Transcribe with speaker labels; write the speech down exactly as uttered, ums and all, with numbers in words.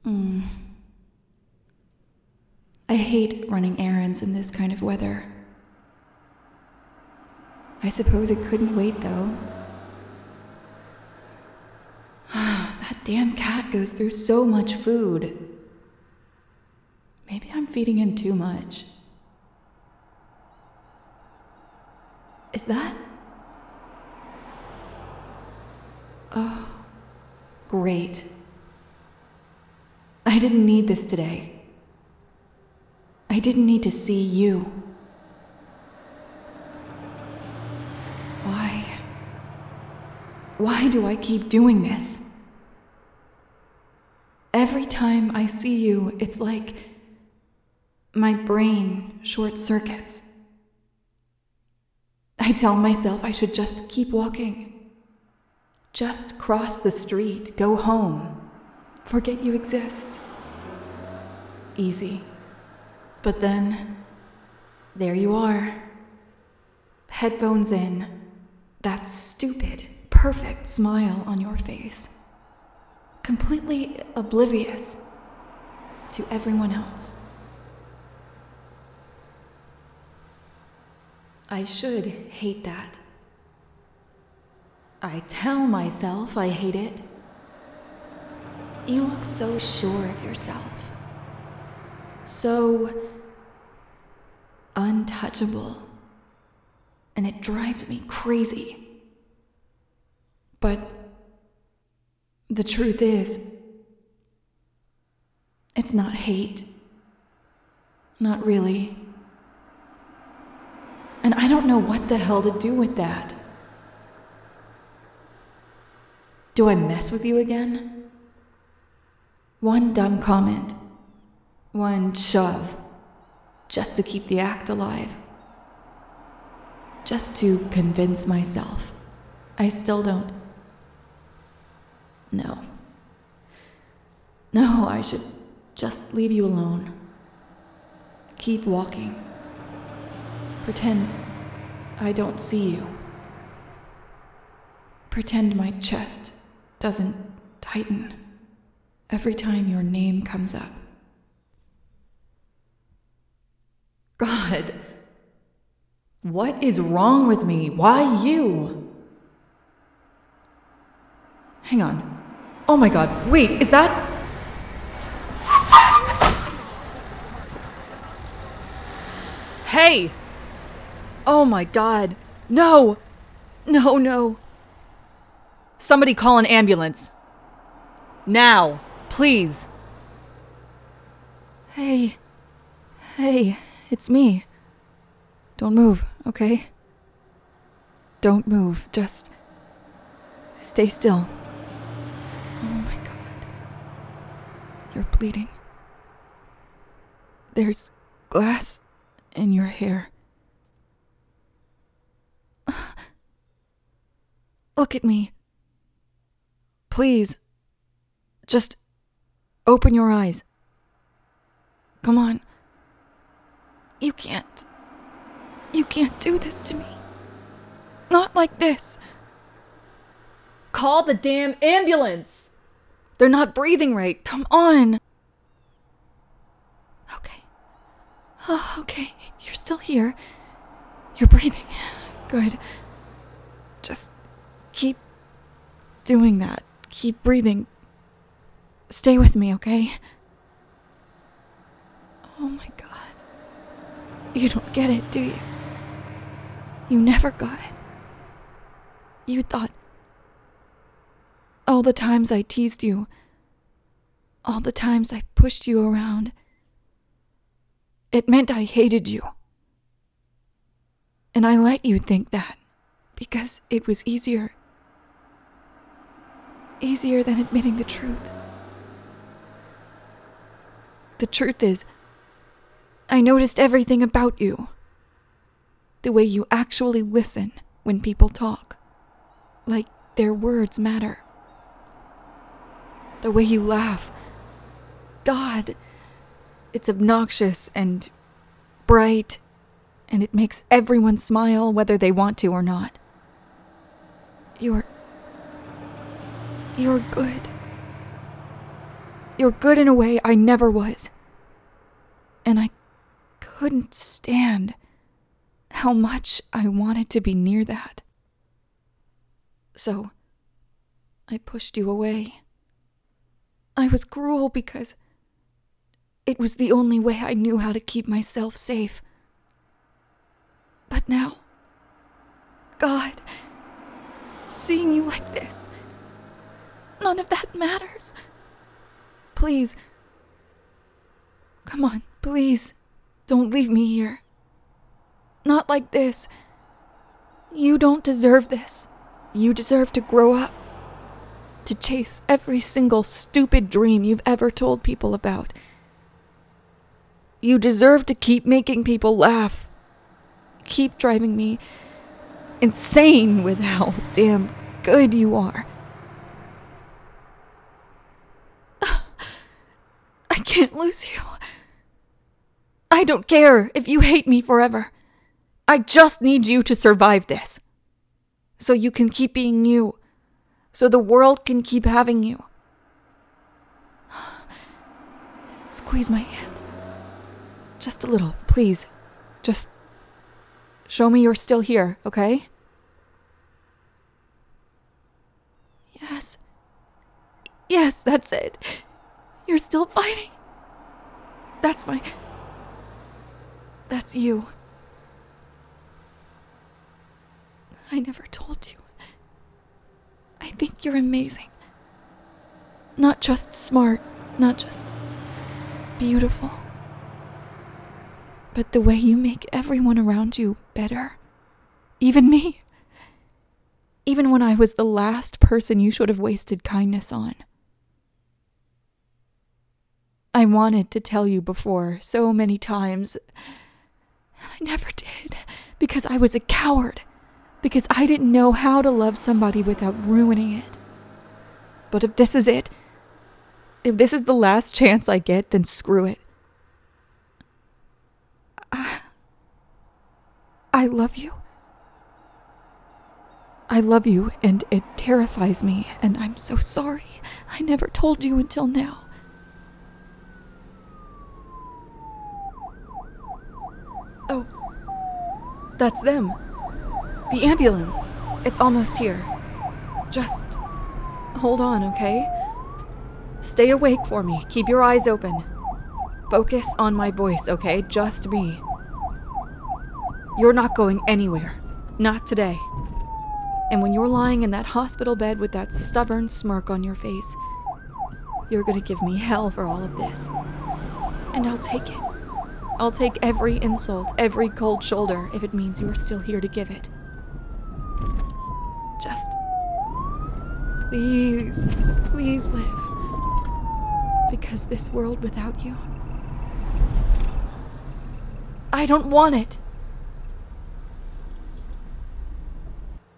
Speaker 1: Mm. I hate running errands in this kind of weather. I suppose it couldn't wait, though. That damn cat goes through so much food. Maybe I'm feeding him too much. Is that? Oh, great. I didn't need this today. I didn't need to see you. Why? Why do I keep doing this? Every time I see you, it's like my brain short circuits. I tell myself I should just keep walking. Just cross the street, go home, forget you exist. Easy. But then, there you are. Headphones in, that stupid, perfect smile on your face. Completely oblivious to everyone else. I should hate that. I tell myself I hate it. You look so sure of yourself. So untouchable. And it drives me crazy. But the truth is, it's not hate. Not really. And I don't know what the hell to do with that. Do I mess with you again? One dumb comment. One shove. Just to keep the act alive. Just to convince myself. I still don't. No. No, I should just leave you alone. Keep walking. Pretend I don't see you. Pretend my chest doesn't tighten every time your name comes up. God, what is wrong with me? Why you? Hang on. Oh my God, wait, is that? Hey! Oh my God, no! No, no. Somebody call an ambulance. Now, please. Hey. Hey, it's me. Don't move, okay? Don't move, just stay still. Oh my God. You're bleeding. There's glass in your hair. Look at me. Please. Just open your eyes. Come on. You can't. You can't do this to me. Not like this. Call the damn ambulance! They're not breathing right. Come on. Okay. Oh, okay. You're still here. You're breathing. Good. Just keep doing that. Keep breathing. Stay with me, okay? Oh my God. You don't get it, do you? You never got it. You thought all the times I teased you, all the times I pushed you around, it meant I hated you. And I let you think that because it was easier. Easier than admitting the truth. The truth is, I noticed everything about you. The way you actually listen when people talk. Like their words matter. The way you laugh. God, it's obnoxious and bright, and it makes everyone smile whether they want to or not. You're... You're good. You're good in a way I never was. And I couldn't stand how much I wanted to be near that. So, I pushed you away. I was cruel because it was the only way I knew how to keep myself safe. But now, God, seeing you like this, none of that matters. Please, come on, please, don't leave me here. Not like this. You don't deserve this. You deserve to grow up, to chase every single stupid dream you've ever told people about. You deserve to keep making people laugh. Keep driving me insane with how damn good you are. I can't lose you. I don't care if you hate me forever. I just need you to survive this. So you can keep being you. So the world can keep having you. Squeeze my hand. Just a little, please. Just show me you're still here, okay? Yes. Yes, that's it. You're still fighting. That's my... That's you. I never told you. I think you're amazing. Not just smart, not just beautiful, but the way you make everyone around you better. Even me. Even when I was the last person you should have wasted kindness on. I wanted to tell you before so many times. I never did, because I was a coward. Because I didn't know how to love somebody without ruining it. But if this is it, if this is the last chance I get, then screw it. I, I love you. I love you, and it terrifies me, and I'm so sorry. I never told you until now. Oh, that's them. The ambulance. It's almost here. Just hold on, okay? Stay awake for me. Keep your eyes open. Focus on my voice, okay? Just me. You're not going anywhere. Not today. And when you're lying in that hospital bed with that stubborn smirk on your face, you're gonna give me hell for all of this. And I'll take it. I'll take every insult, every cold shoulder, if it means you are still here to give it. Just, please, please live. Because this world without you, I don't want it.